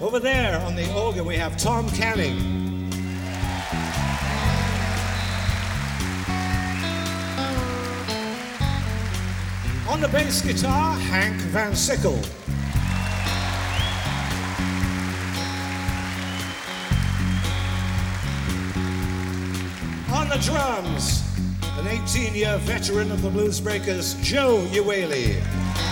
Over there on the organ we have Tom Canning. On the bass guitar, Hank Van Sickle. On the drums, an 18-year veteran of the Blues Breakers, Joe Uwaley.